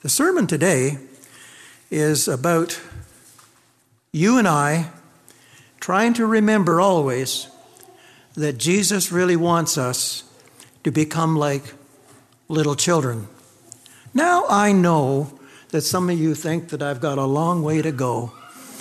The sermon today is about you and I trying to remember always that Jesus really wants us to become like little children. Now I know that some of you think that I've got a long way to go.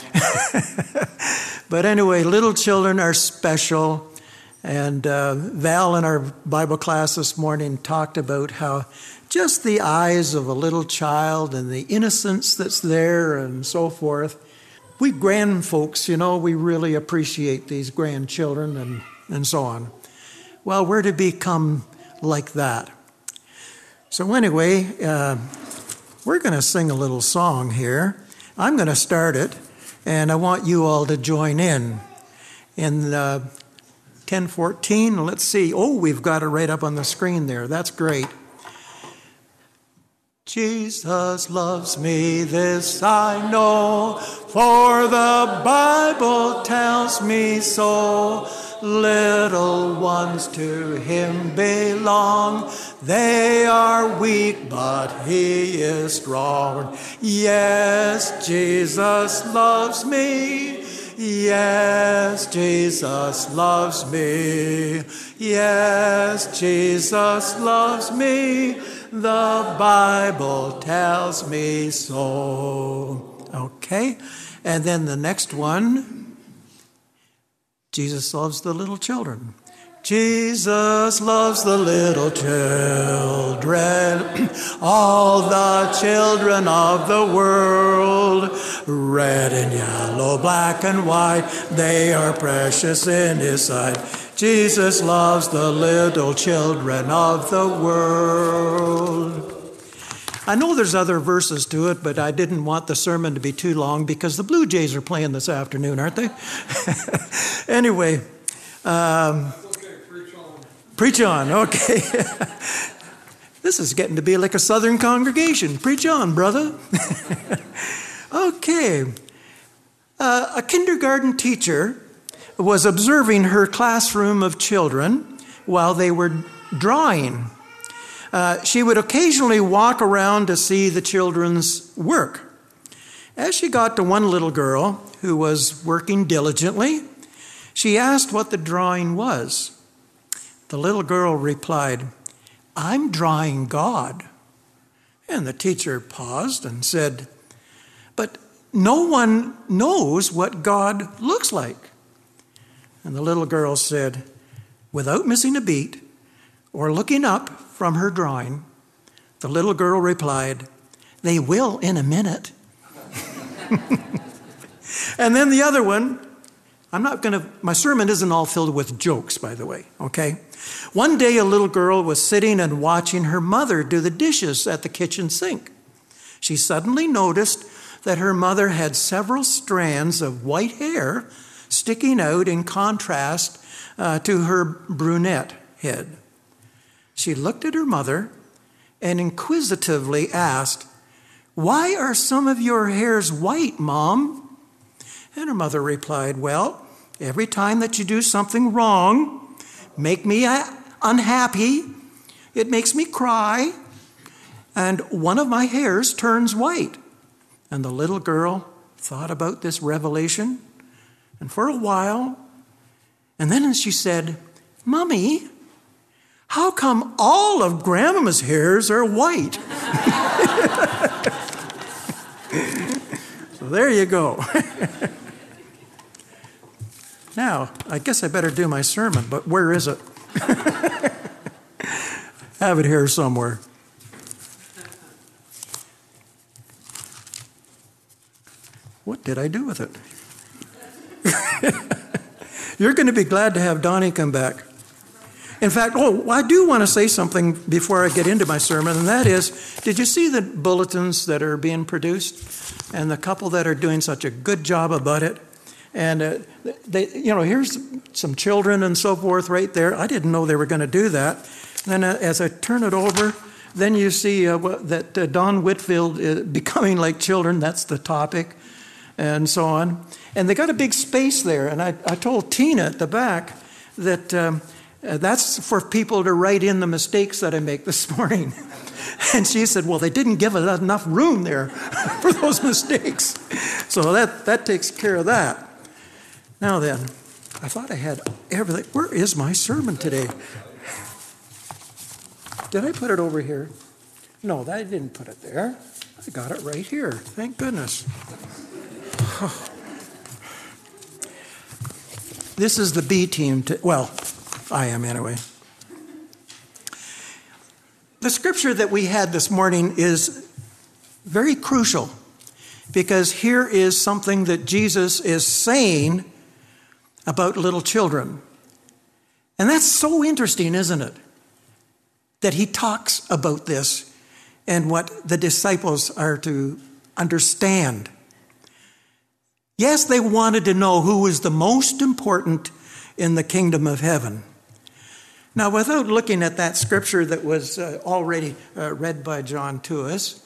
But anyway, little children are special. And Val in our Bible class this morning talked about how just the eyes of a little child and the innocence that's there and so forth. We grand folks, we really appreciate these grandchildren and so on. Well, we're to become like that. So anyway, we're going to sing a little song here. I'm going to start it, and I want you all to join in. In 10:14, let's see. Oh, we've got it right up on the screen there. That's great. Jesus loves me, this I know, for the Bible tells me so. Little ones to him belong. They are weak, but he is strong. Yes, Jesus loves me. Yes, Jesus loves me. Yes, Jesus loves me. The Bible tells me so. Okay, and then the next one, Jesus loves the little children. Jesus loves the little children, all the children of the world. Red and yellow, black and white, they are precious in his sight. Jesus loves the little children of the world. I know there's other verses to it, but I didn't want the sermon to be too long because the Blue Jays are playing this afternoon, aren't they? Anyway. Preach on, okay. This is getting to be like a southern congregation. Preach on, brother. Okay. A kindergarten teacher was observing her classroom of children while they were drawing. She would occasionally walk around to see the children's work. As she got to one little girl who was working diligently, she asked what the drawing was. The little girl replied, "I'm drawing God." And the teacher paused and said, "But no one knows what God looks like." And the little girl said, without missing a beat or looking up from her drawing, the little girl replied, "They will in a minute." And then the other one, my sermon isn't all filled with jokes, by the way, okay? One day a little girl was sitting and watching her mother do the dishes at the kitchen sink. She suddenly noticed that her mother had several strands of white hair sticking out in contrast to her brunette head. She looked at her mother and inquisitively asked, "Why are some of your hairs white, Mom?" And her mother replied, "Well, every time that you do something wrong, make me unhappy, it makes me cry, and one of my hairs turns white." And the little girl thought about this revelation, and for a while, and then she said, "Mommy, how come all of Grandma's hairs are white?" So there you go. Now, I guess I better do my sermon, but where is it? Have it here somewhere. What did I do with it? You're going to be glad to have Donnie come back. In fact, I do want to say something before I get into my sermon, and that is, did you see the bulletins that are being produced? And the couple that are doing such a good job about it? And here's some children and so forth right there. I didn't know they were going to do that. Then as I turn it over, then you see that Don Whitfield is becoming like children. That's the topic, and so on. And they got a big space there. And I told Tina at the back that That's for people to write in the mistakes that I make this morning. And she said, well, they didn't give us enough room there for those mistakes. So that takes care of that. Now then, I thought I had everything. Where is my sermon today? Did I put it over here? No, I didn't put it there. I got it right here. Thank goodness. This is the B team. Well, I am anyway. The scripture that we had this morning is very crucial because here is something that Jesus is saying about little children. And that's so interesting, isn't it? That he talks about this and what the disciples are to understand. Yes, they wanted to know who was the most important in the kingdom of heaven. Now, without looking at that scripture that was already read by John to us,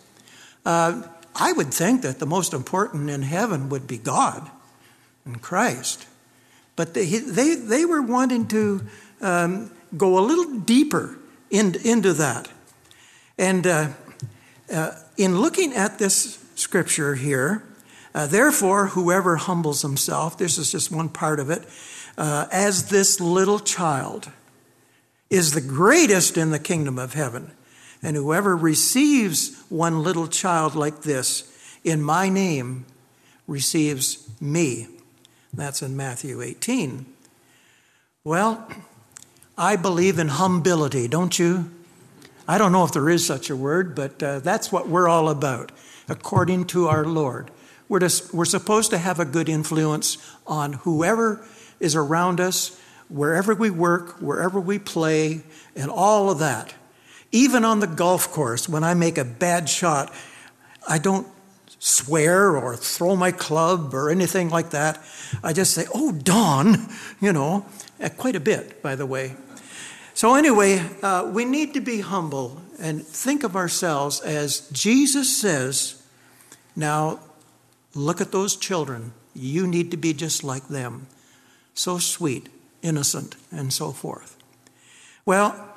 I would think that the most important in heaven would be God and Christ. But they were wanting to go a little deeper into that. And in looking at this scripture here, therefore, whoever humbles himself, this is just one part of it, as this little child is the greatest in the kingdom of heaven. And whoever receives one little child like this in my name receives me. That's in Matthew 18. Well, I believe in humility, don't you? I don't know if there is such a word, but that's what we're all about, according to our Lord. We're supposed to have a good influence on whoever is around us, wherever we work, wherever we play, and all of that. Even on the golf course, when I make a bad shot, I don't swear or throw my club or anything like that. I just say, oh, Don, quite a bit, by the way. So anyway, we need to be humble and think of ourselves as Jesus says, now look at those children. You need to be just like them. So sweet, innocent, and so forth. Well,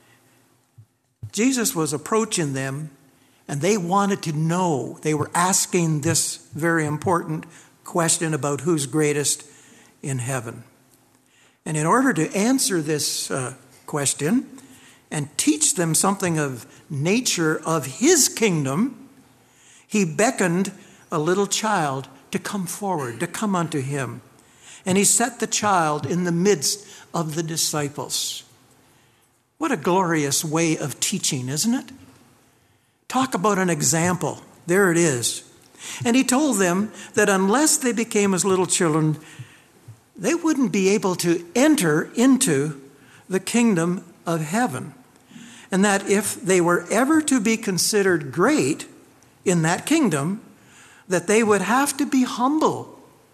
Jesus was approaching them, and they wanted to know. They were asking this very important question about who's greatest in heaven. And in order to answer this question and teach them something of nature of his kingdom, he beckoned a little child to come forward, to come unto him. And he set the child in the midst of the disciples. What a glorious way of teaching, isn't it? Talk about an example. There it is. And he told them that unless they became as little children, they wouldn't be able to enter into the kingdom of heaven. And that if they were ever to be considered great in that kingdom, that they would have to be humble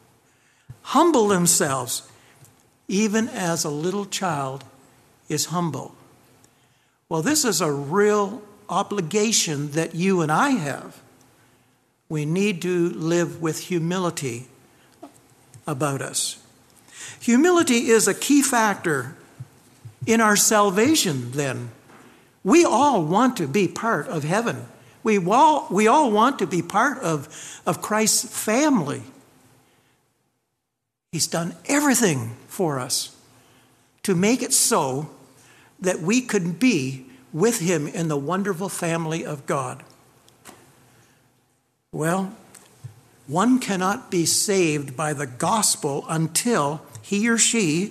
themselves, even as a little child is humble. Well, this is a real obligation that you and I have. We need to live with humility about us. Humility is a key factor in our salvation, then. We all want to be part of heaven. We all want to be part of Christ's family. He's done everything for us to make it so that we could be with him in the wonderful family of God. Well, one cannot be saved by the gospel until he or she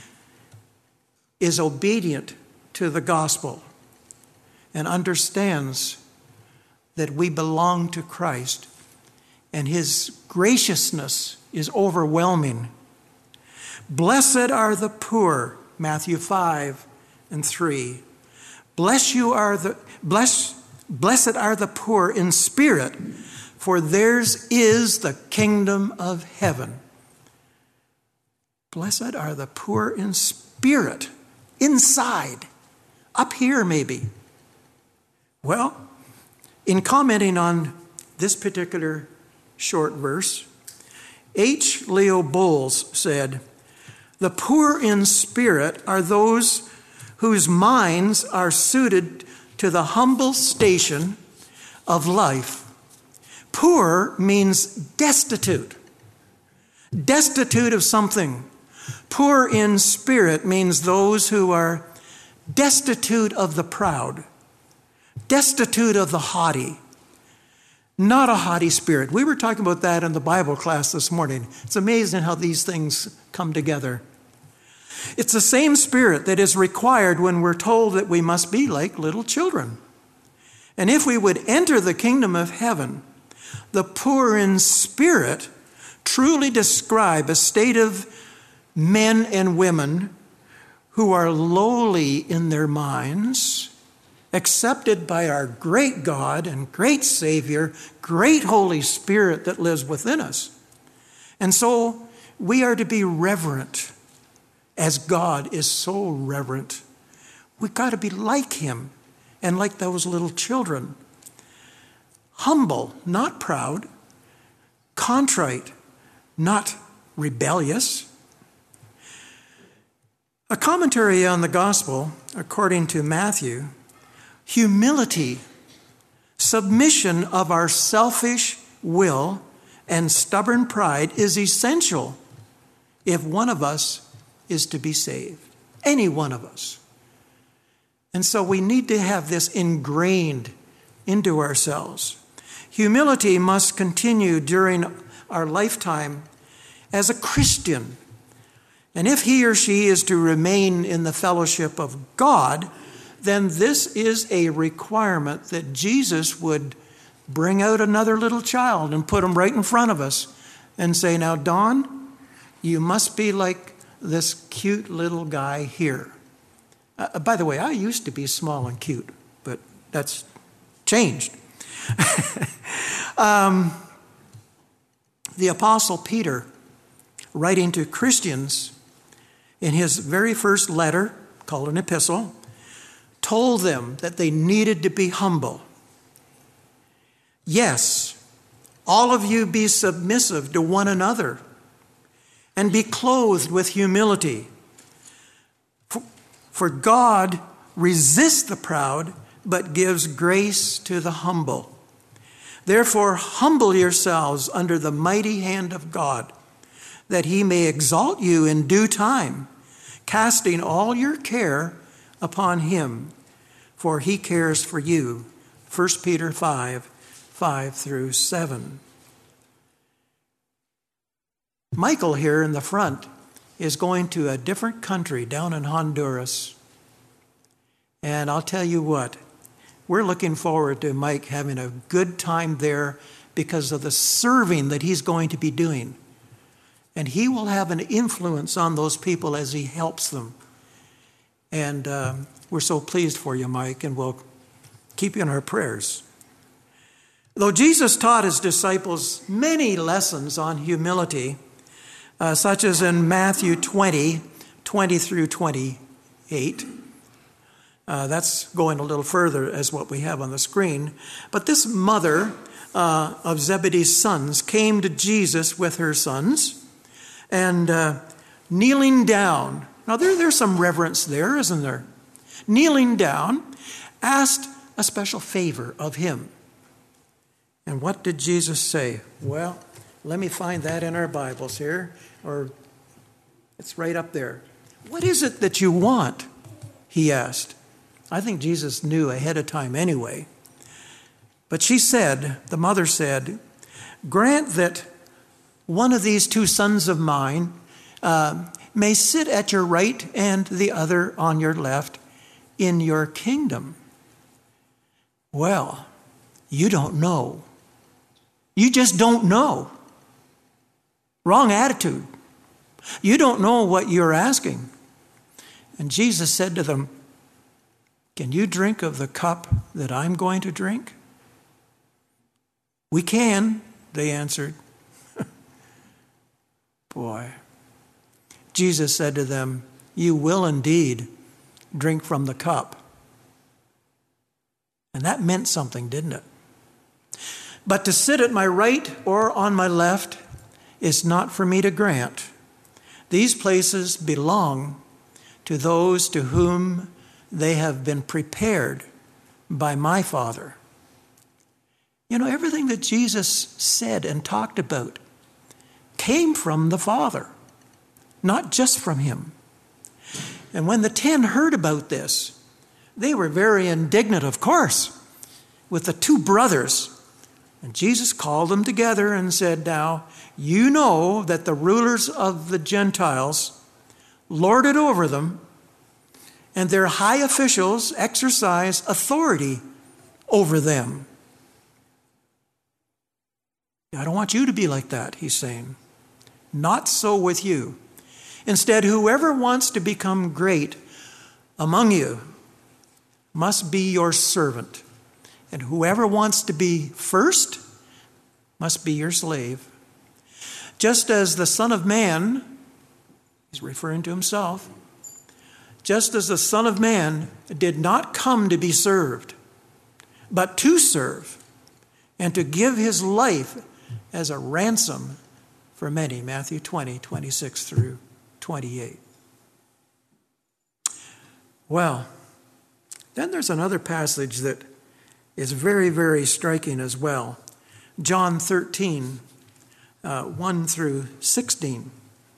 is obedient to the gospel and understands that we belong to Christ and his graciousness is overwhelming. Blessed are the poor, Matthew 5:3. Blessed are the poor in spirit, for theirs is the kingdom of heaven. Blessed are the poor in spirit, inside, up here maybe. Well, in commenting on this particular short verse, H. Leo Bowles said, The poor in spirit are those whose minds are suited to the humble station of life. Poor means destitute. Destitute of something. Poor in spirit means those who are destitute of the proud, destitute of the haughty, not a haughty spirit. We were talking about that in the Bible class this morning. It's amazing how these things come together. It's the same spirit that is required when we're told that we must be like little children. And if we would enter the kingdom of heaven, the poor in spirit truly describe a state of men and women who are lowly in their minds, accepted by our great God and great Savior, great Holy Spirit that lives within us. And so we are to be reverent as God is so reverent. We've got to be like Him and like those little children. Humble, not proud. Contrite, not rebellious. A commentary on the gospel, according to Matthew, humility, submission of our selfish will and stubborn pride is essential if one of us is to be saved. Any one of us. And so we need to have this ingrained into ourselves. Humility must continue during our lifetime as a Christian. And if he or she is to remain in the fellowship of God, then this is a requirement that Jesus would bring out another little child and put him right in front of us and say, now, Don, you must be like this cute little guy here. By the way, I used to be small and cute, but that's changed. The Apostle Peter, writing to Christians in his very first letter, called an epistle, told them that they needed to be humble. Yes, all of you be submissive to one another and be clothed with humility. For God resists the proud, but gives grace to the humble. Therefore, humble yourselves under the mighty hand of God, that he may exalt you in due time, casting all your care upon him, for he cares for you. 1 Peter 5:5-7. Michael here in the front is going to a different country down in Honduras. And I'll tell you what, we're looking forward to Mike having a good time there because of the serving that he's going to be doing. And he will have an influence on those people as he helps them. And we're so pleased for you, Mike, and we'll keep you in our prayers. Though Jesus taught his disciples many lessons on humility, such as in Matthew 20:20-28. That's going a little further as what we have on the screen. But this mother of Zebedee's sons came to Jesus with her sons and kneeling down. Now there's some reverence there, isn't there? Kneeling down, asked a special favor of him. And what did Jesus say? Well, let me find that in our Bibles here, or it's right up there. What is it that you want? He asked. I think Jesus knew ahead of time anyway. But she said, the mother said, grant that one of these two sons of mine may sit at your right and the other on your left in your kingdom. Well, you don't know. You just don't know. Wrong attitude. You don't know what you're asking. And Jesus said to them, can you drink of the cup that I'm going to drink? We can, they answered. Boy. Jesus said to them, you will indeed drink from the cup. And that meant something, didn't it? But to sit at my right or on my left is not for me to grant. These places belong to those to whom they have been prepared by my Father. You know, everything that Jesus said and talked about came from the Father, not just from him. And when the 10 heard about this, they were very indignant, of course, with the 2 brothers. And Jesus called them together and said, now, you know that the rulers of the Gentiles lord it over them, and their high officials exercise authority over them. I don't want you to be like that, he's saying. Not so with you. Instead, whoever wants to become great among you must be your servant. And whoever wants to be first must be your slave. Just as the Son of Man, he's referring to himself, just as the Son of Man did not come to be served, but to serve and to give his life as a ransom for many. Matthew 20, 26 through 28. Well, then there's another passage that is very, very striking as well. John 13, 1 through 16.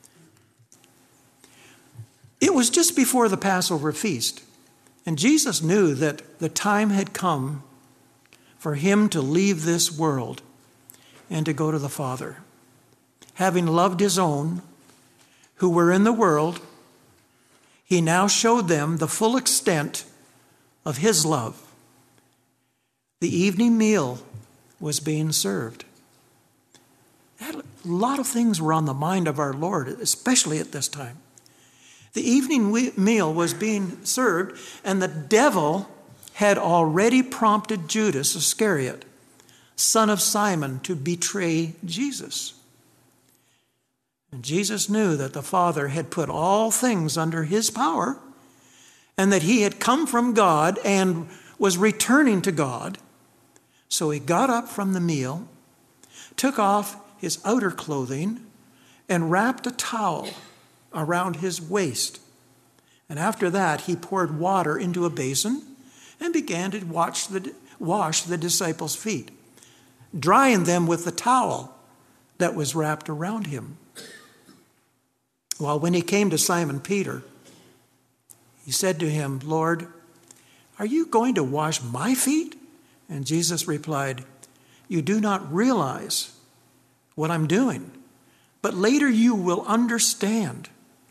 It was just before the Passover feast, and Jesus knew that the time had come for him to leave this world and to go to the Father. Having loved his own who were in the world, he now showed them the full extent of his love. The evening meal was being served. A lot of things were on the mind of our Lord, especially at this time. The evening meal was being served, and the devil had already prompted Judas Iscariot, son of Simon, to betray Jesus. And Jesus knew that the Father had put all things under his power, and that he had come from God and was returning to God. So he got up from the meal, took off his outer clothing, and wrapped a towel around his waist. And after that, he poured water into a basin and began to wash the disciples' feet, drying them with the towel that was wrapped around him. Well, when he came to Simon Peter, he said to him, Lord, are you going to wash my feet? And Jesus replied, you do not realize what I'm doing, but later you will understand.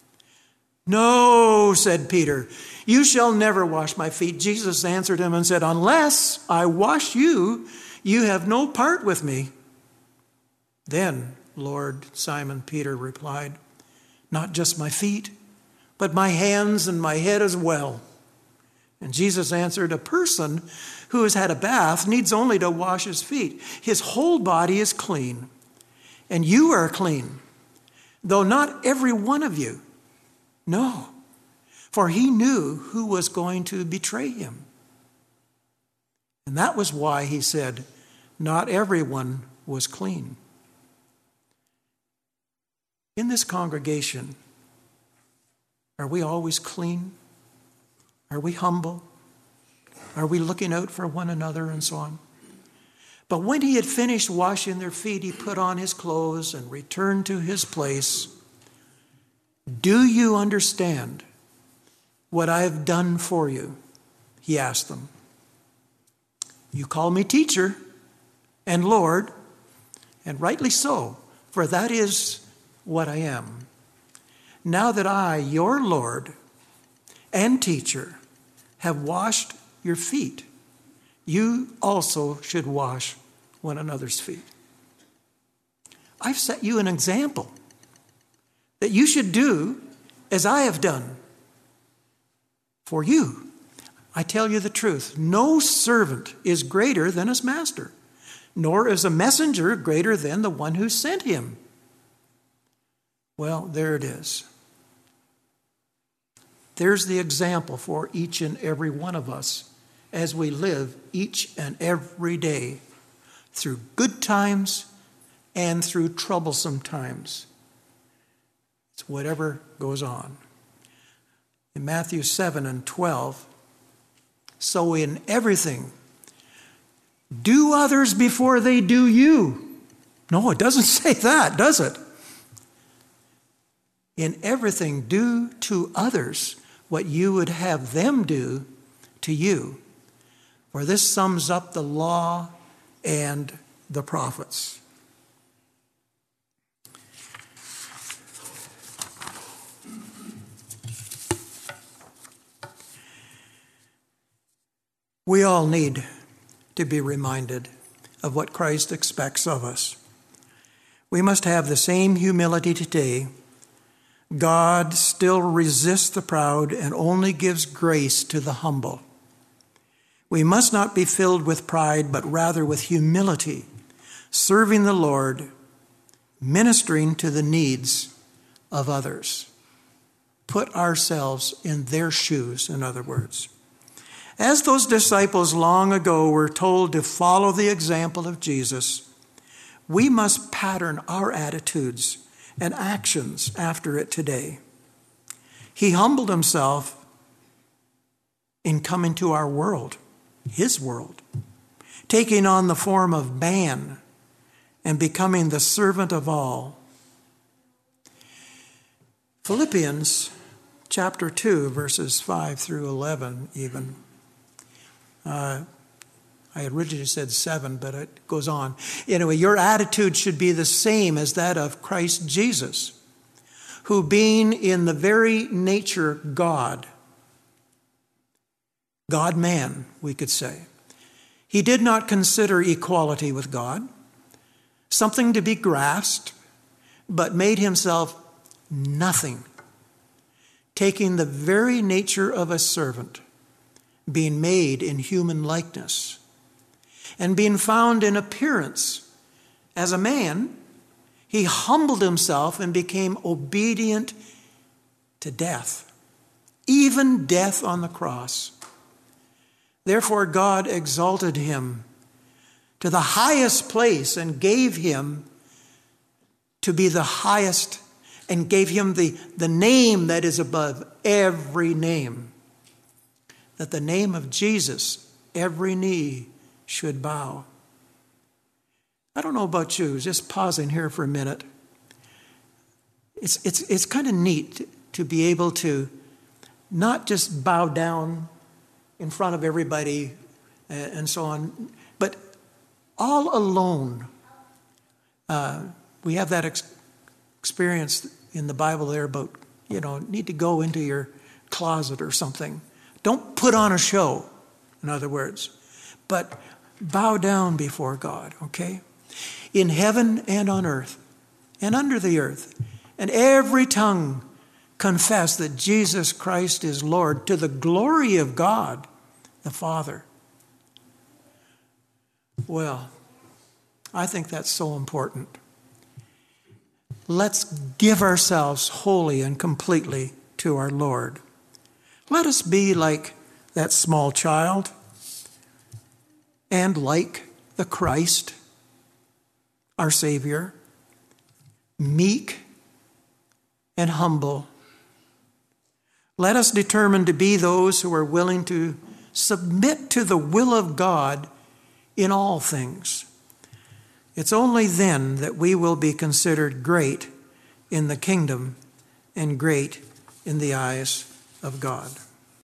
No, said Peter, you shall never wash my feet. Jesus answered him and said, unless I wash you, you have no part with me. Then, Lord, Simon Peter replied, not just my feet, but my hands and my head as well. And Jesus answered, a person who has had a bath needs only to wash his feet. His whole body is clean, and you are clean, though not every one of you. No, for he knew who was going to betray him. And that was why he said, not everyone was clean. In this congregation, are we always clean? Are we humble? Are we looking out for one another and so on? But when he had finished washing their feet, he put on his clothes and returned to his place. Do you understand what I have done for you? He asked them. You call me teacher and Lord, and rightly so, for that is what I am. Now that I, your Lord and teacher, have washed your feet, you also should wash one another's feet. I've set you an example that you should do as I have done for you. I tell you the truth, no servant is greater than his master, nor is a messenger greater than the one who sent him. Well, there it is. There's the example for each and every one of us as we live each and every day through good times and through troublesome times. It's whatever goes on. In Matthew 7:12, so in everything, do others before they do you. No, it doesn't say that, does it? In everything, do to others what you would have them do to you. For this sums up the law and the prophets. We all need to be reminded of what Christ expects of us. We must have the same humility today. God still resists the proud and only gives grace to the humble. We must not be filled with pride, but rather with humility, serving the Lord, ministering to the needs of others. Put ourselves in their shoes, in other words. As those disciples long ago were told to follow the example of Jesus, we must pattern our attitudes and actions after it today. He humbled himself in coming to our world, his world, taking on the form of man and becoming the servant of all. Philippians chapter 2, verses 5 through 11 even. I originally said 7, but it goes on. Anyway, your attitude should be the same as that of Christ Jesus, who being in the very nature God, God-man, we could say, he did not consider equality with God something to be grasped, but made himself nothing, taking the very nature of a servant, being made in human likeness, and being found in appearance as a man, he humbled himself and became obedient to death, even death on the cross. Therefore God exalted him to the highest place and gave him to be the highest, and gave him the name that is above every name, that the name of Jesus, every knee should bow. I don't know about you, just pausing here for a minute. It's kind of neat to be able to not just bow down in front of everybody and so on, but all alone. We have that experience in the Bible there about, need to go into your closet or something. Don't put on a show, in other words, but bow down before God, okay? In heaven and on earth and under the earth, and every tongue confess that Jesus Christ is Lord, to the glory of God the Father. Well, I think that's so important. Let's give ourselves wholly and completely to our Lord. Let us be like that small child and like the Christ, our Savior, meek and humble. Let us determine to be those who are willing to submit to the will of God in all things. It's only then that we will be considered great in the kingdom and great in the eyes of God.